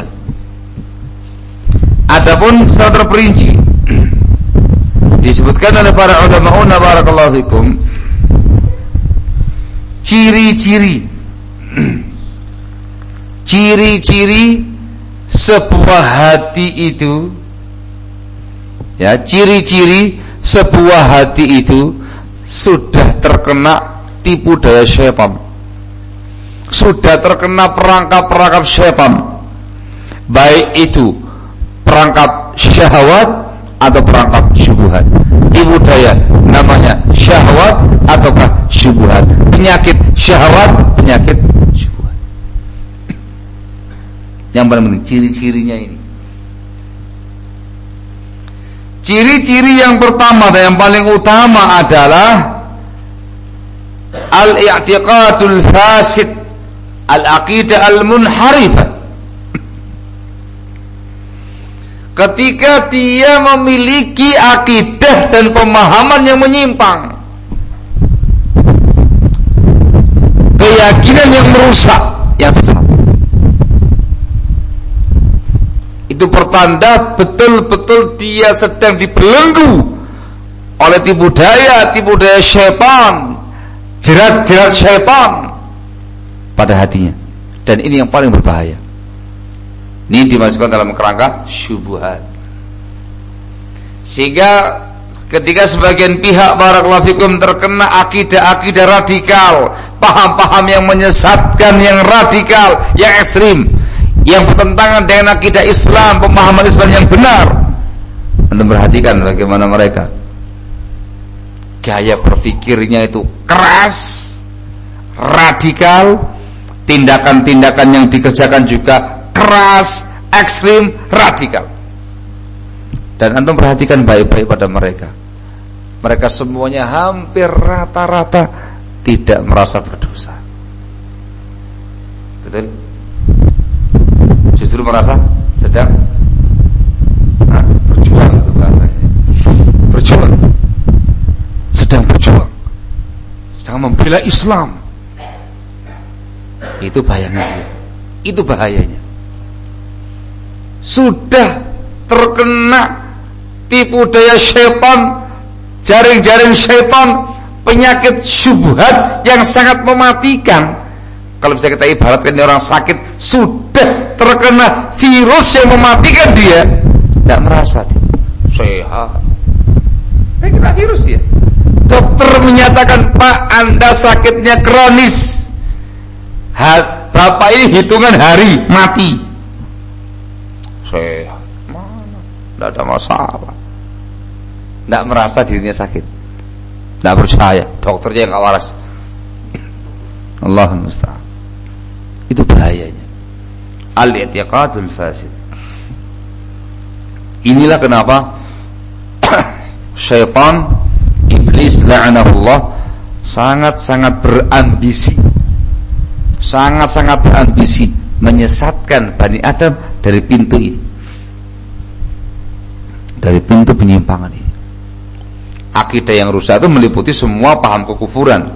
Adapun secara terperinci disebutkan oleh para ulama barakallahu fikum ciri-ciri sebuah hati itu, ya, ciri-ciri sebuah hati itu sudah terkena tipu daya syaitan, sudah terkena perangkap-perangkap syaitan, baik itu perangkap syahwat atau perangkap syubhat. Tipu daya namanya syahwat ataukah syubhat, penyakit syahwat, penyakit syubhat. Yang paling penting ciri-cirinya ini. Ciri-ciri yang pertama dan yang paling utama adalah al-i'tiqadul fasid, al-aqidah al-munharifah. Ketika dia memiliki akidah dan pemahaman yang menyimpang, keyakinan yang merusak, yang sesat, itu pertanda betul-betul dia sedang dibelenggu oleh tipu daya syaitan, jerat-jerat syaitan pada hatinya. Dan ini yang paling berbahaya. Ini dimasukkan dalam kerangka syubhat. Sehingga ketika sebagian pihak barakallahu fikum terkena akidah-akidah radikal, paham-paham yang menyesatkan, yang radikal, yang ekstrim, yang bertentangan dengan akidah Islam, pemahaman Islam yang benar. Anda perhatikan bagaimana mereka gaya berpikirnya itu keras, radikal, tindakan-tindakan yang dikerjakan juga keras, ekstrim, radikal. Dan antum perhatikan baik-baik pada mereka. Mereka semuanya hampir rata-rata tidak merasa berdosa. Betul? Justru merasa sedang berjuang, itu bahasanya. Berjuang. Sedang berjuang. Sedang membela Islam. Itu bahayanya. Itu bahayanya. Sudah terkena tipu daya syaitan, jaring-jaring syaitan, penyakit syubhat yang sangat mematikan. Kalau bisa kita ibaratkan orang sakit sudah terkena virus yang mematikan dia, tidak merasa dia sehat. Kena virus ya. Dokter menyatakan, Pak, Anda sakitnya kronis. Bapak ini hitungan hari mati. Sehat, mana? Tidak ada masalah. Tidak merasa dirinya sakit. Tidak percaya, dokternya yang waras. Allahul musta'an. Itu bahayanya. Al-i'tiqadul fasid. Inilah kenapa syaitan, iblis la'anahullah, sangat-sangat berambisi, sangat-sangat berambisi menyesatkan Bani Adam dari pintu ini, dari pintu penyimpangan ini. Akidah yang rusak itu meliputi semua paham kekufuran,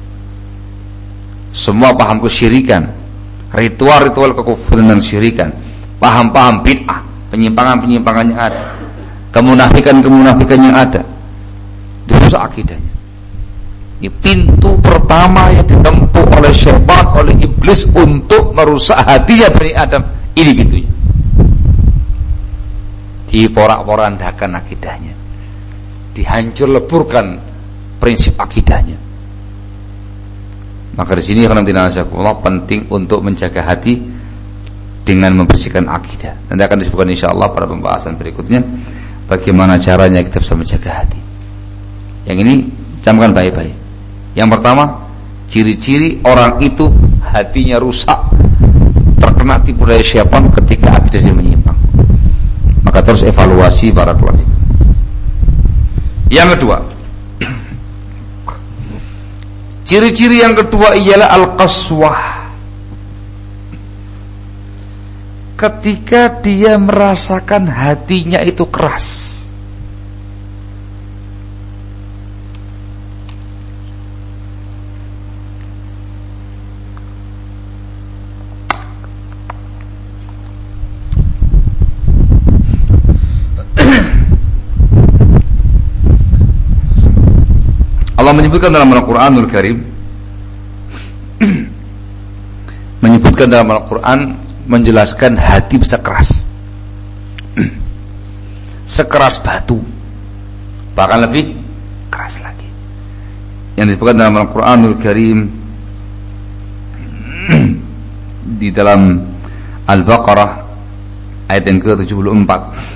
semua paham kesyirikan, ritual-ritual kekufuran dan syirikan, paham-paham bid'ah, penyimpangan-penyimpangan yang ada, kemunafikan-kemunafikan yang ada. Dirusak akidahnya. Ini pintu pertama yang ditempuh oleh syaitan, oleh iblis untuk merusak hatinya Bani Adam. Ini pintunya. Diporak-porandakan akidahnya, dihancur leburkan prinsip akidahnya. Maka di sini Allah penting untuk menjaga hati dengan membersihkan akidah. Nanti akan disebutkan insyaallah pada pembahasan berikutnya bagaimana caranya kita bisa menjaga hati. Yang ini camkan baik-baik. Yang pertama, ciri-ciri orang itu hatinya rusak, terkena tipu daya syaitan ketika akidahnya menyimpang. Maka terus evaluasi barakallahu fikum. Yang kedua, ciri-ciri yang kedua ialah al-qaswah. Ketika dia merasakan hatinya itu keras. Allah menyebutkan dalam Al-Quranul Karim, menyebutkan dalam Al-Quran, menjelaskan hati bisa keras, sekeras batu, bahkan lebih keras lagi. Yang disebutkan dalam Al-Quranul Karim di dalam Al-Baqarah ayat yang ke-74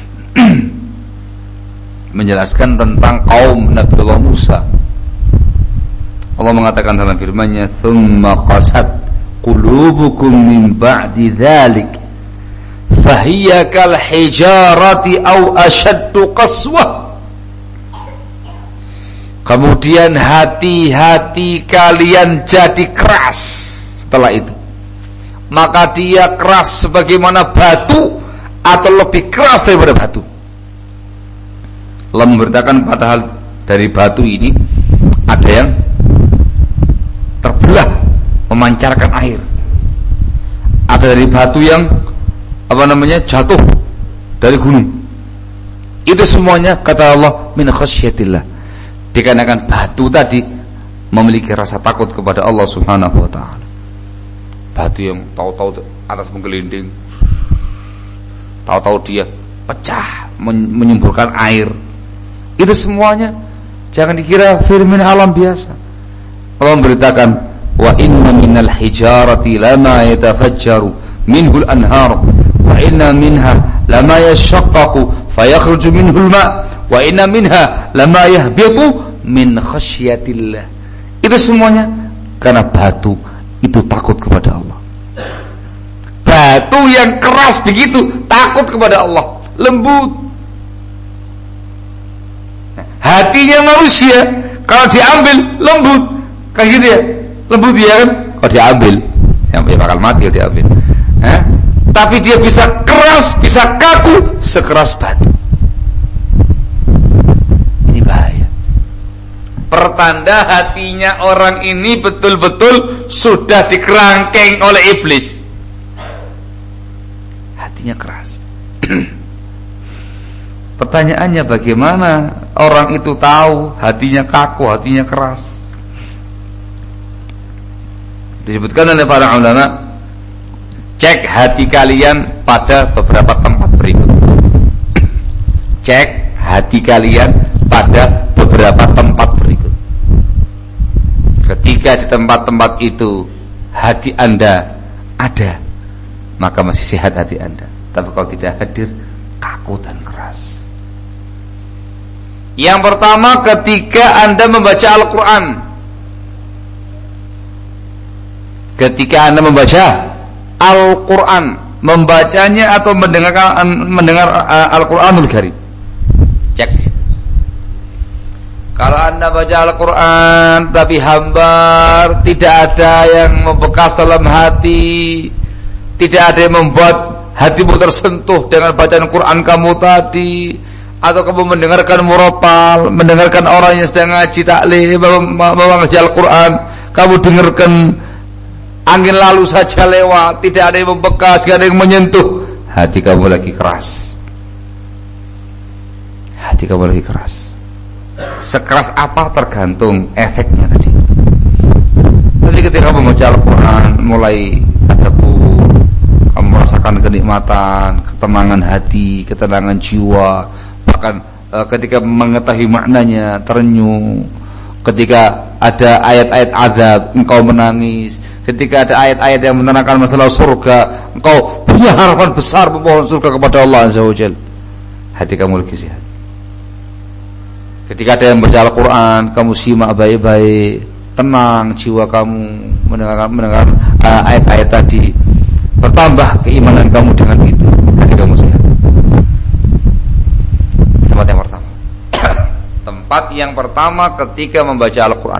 menjelaskan tentang kaum Nabiullah Musa. Allah mengatakan dalam firman-Nya, "Tsumma qasat qulubukum min ba'di dzalik, fahiya kal hijarati aw ashaddu qaswah." Kemudian hati-hati kalian jadi keras setelah itu. Maka dia keras sebagaimana batu atau lebih keras daripada batu. Allah memberitakan padahal dari batu ini ada yang terbelah memancarkan air. Ada dari batu yang jatuh dari gunung. Itu semuanya kata Allah min khasyatillah. Dikarenakan batu tadi memiliki rasa takut kepada Allah Subhanahu wa taala. Batu yang tahu-tahu atas menggelinding, tahu-tahu dia pecah menyemburkan air. Itu semuanya jangan dikira firman alam biasa. Allah memberitakan, wa inna minal hijarati lama yatafajjaru minhul anhar wa inna minha lama yashaqqaqu fayakhruju minhu al-ma' wa inna minha lama yahbitu min khasyatillah. Itu semuanya karena batu itu takut kepada Allah. Batu yang keras begitu takut kepada Allah, lembut. Nah, hatinya manusia kalau diambil lembut, kayak gitu ya, lembut ya kan? Kalau diambil, ya bakal mati kalau diambil. Tapi dia bisa keras, bisa kaku, sekeras batu. Ini bahaya. Pertanda hatinya orang ini betul-betul sudah dikerangkeng oleh iblis. Hatinya keras. Pertanyaannya, bagaimana orang itu tahu hatinya kaku, hatinya keras? Disebutkan oleh para ulama, cek hati kalian pada beberapa tempat berikut. Cek hati kalian pada beberapa tempat berikut. Ketika di tempat-tempat itu hati Anda ada, maka masih sehat hati Anda. Tapi kalau tidak hadir, kaku dan keras. Yang pertama, ketika Anda membaca Al-Quran. Ketika Anda membaca Al-Quran, membacanya atau mendengar Al-Quranul Karim, cek. Kalau Anda baca Al-Quran tapi hambar, tidak ada yang membekas dalam hati, tidak ada yang membuat hatimu tersentuh dengan bacaan Quran kamu tadi, atau kamu mendengarkan murattal, mendengarkan orang yang sedang ngaji taklim, mengaji Al-Quran, kamu dengarkan angin lalu saja lewat, tidak ada yang membekas, tidak ada yang menyentuh, hati kamu lagi keras. Hati kamu lagi keras. Sekeras apa tergantung efeknya tadi. Tapi ketika kamu membaca Al-Quran, mulai tadabbur, kamu merasakan kenikmatan, ketenangan hati, ketenangan jiwa, bahkan ketika mengetahui maknanya terenyuh. Ketika ada ayat-ayat azab, engkau menangis. Ketika ada ayat-ayat yang menerangkan masalah surga, engkau punya harapan besar memohon surga kepada Allah Azza wa Jalla. Hati kamu lagi sehat. Ketika ada yang baca Al-Quran, kamu simak baik-baik, tenang jiwa kamu mendengar ayat-ayat tadi, bertambah keimanan kamu dengan itu, hati kamu sehat. Tempat yang pertama. Tempat yang pertama ketika membaca Al-Quran.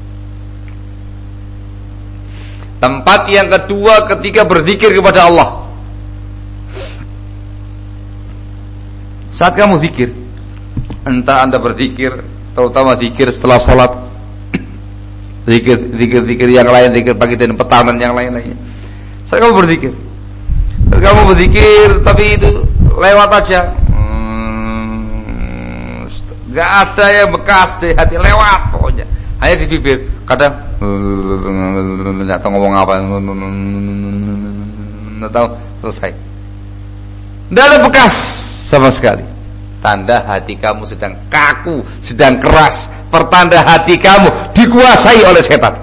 Tempat yang kedua ketika berzikir kepada Allah. Saat kamu zikir, entah Anda berzikir, terutama zikir setelah salat, zikir yang lain, zikir pagi dan petang dan yang lain-lainnya. Saat kamu berzikir, tapi itu lewat aja, gak ada yang bekas di hati, lewat pokoknya, hanya di bibir. Kadang nggak tahu ngomong apa, nggak tahu, selesai, nggak ada bekas sama sekali. Tanda hati kamu sedang kaku, sedang keras. Pertanda hati kamu dikuasai oleh setan.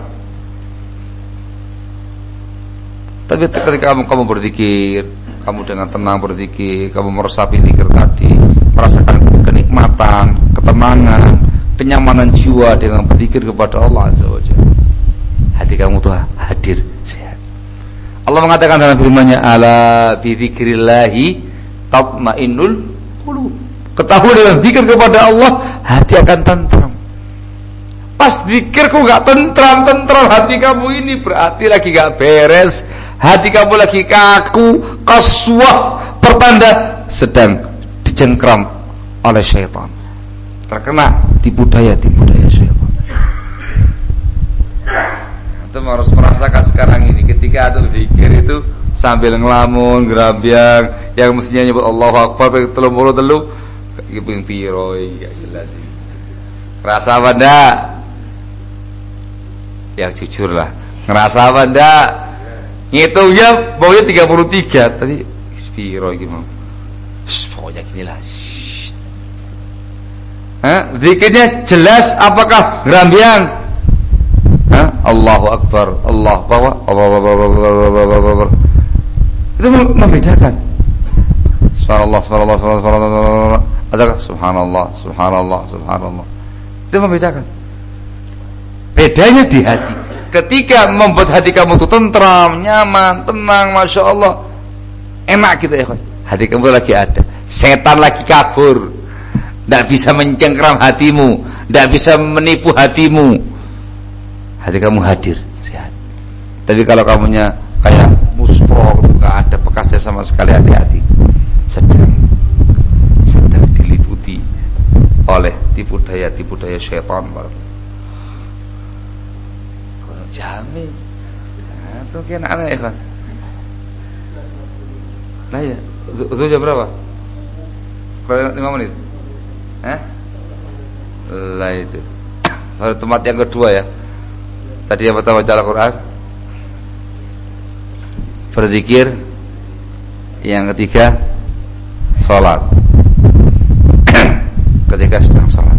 Tapi ketika kamu berzikir, kamu dengan tenang berzikir, kamu meresapi zikir tadi, merasakan kenikmatan, ketenangan, kenyamanan jiwa dengan berzikir kepada Allah Azza wa Jalla, hati kamu tuh hadir sehat. Allah mengatakan dalam firman-Nya, ala bi dzikrillahi tatmainnul qulub. Ketahui dengan zikir kepada Allah, hati akan tentram. Pas zikirku gak tentram hati kamu ini, berarti lagi gak beres. Hati kamu lagi kaku, qaswah, pertanda sedang dicengkram oleh syaitan, terkena tipu daya syaitan. Itu harus merasakan sekarang ini. Ketika ada zikir itu sambil ngelamun, gerambiang, yang mestinya nyebut Allahu Akbar telu kiping piro ya jelas. Ngerasa apa ndak? Yang jujur lah. Ngerasa apa ndak? Ngitungnya baunya 33 tadi piro iki mau. Pokoknya ginilah. Zikirnya jelas apakah gerambiang? Allahu Akbar, Allah bahwa Allah. Itu membedakan. Subhanallah, subhanallah, subhanallah. Adakah subhanallah, subhanallah, subhanallah. Itu membedakan. Bedanya di hati. Ketika membuat hati kamu itu tentram, nyaman, tenang, masya Allah, enak gitu ya. Hati kamu lagi ada. Setan lagi kabur. Tidak bisa mencengkram hatimu, tidak bisa menipu hatimu. Hati kamu hadir, sehat. Tapi kalau kamunya kayak muspro, nggak ada bekasnya sama sekali, hati-hati. Sedang diliputi oleh tipu daya syaitan. Jamin. Nah, itu kan aneh kan. Nah ya, itu jam berapa? 5 menit. Lah itu. Baru tempat yang kedua ya. Tadi yang pertama baca Al-Quran, berzikir. Yang ketiga sholat. Ketika sedang sholat.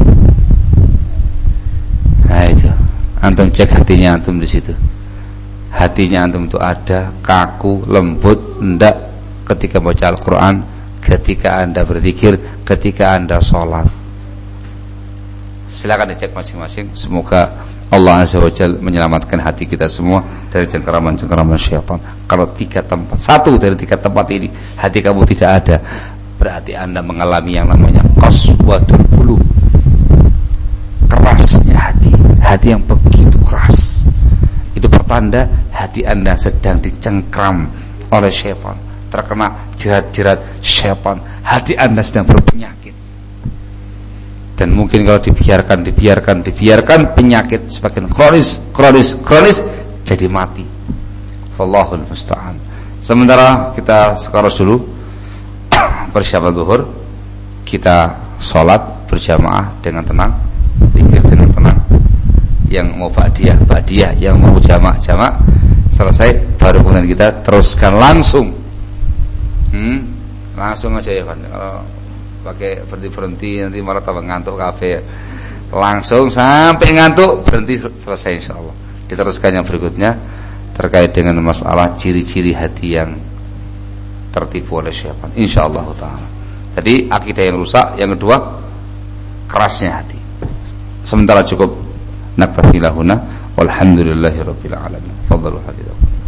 Nah itu. Antum cek hatinya antum di situ. Hatinya antum itu ada, kaku, lembut, enggak ketika baca Al-Quran, ketika anda berzikir, ketika anda sholat. Silakan dicek masing-masing. Semoga Allah Azza wa Jalla menyelamatkan hati kita semua dari cengkeraman syaitan. Kalau 3 tempat, 1 dari 3 tempat ini hati kamu tidak ada, berarti anda mengalami yang namanya qaswatul qulub, kerasnya hati yang begitu keras. Itu pertanda hati anda sedang dicengkram oleh syaitan, terkena jerat-jerat syaitan. Hati anda sedang berpenyakit. Dan mungkin kalau dibiarkan penyakit semakin kronis jadi mati. Wallahul musta'an. Sementara kita sekarang dulu persiapan zuhur, kita sholat berjamaah dengan tenang, zikir dengan tenang. Yang mau ba'diyah, yang mau jamak, selesai baru kemudian kita teruskan langsung. Langsung aja ya kan. Pakai berhenti nanti malah tambah ngantuk kafe. Langsung sampai ngantuk berhenti, selesai insyaallah. Diteruskan yang berikutnya terkait dengan masalah ciri-ciri hati yang tertipu oleh syaitan insyaallah taala. Tadi akidah yang rusak, yang kedua kerasnya hati. Sementara cukup naktafi lahuna walhamdulillahirabbil alamin. Fadhalu hadirin.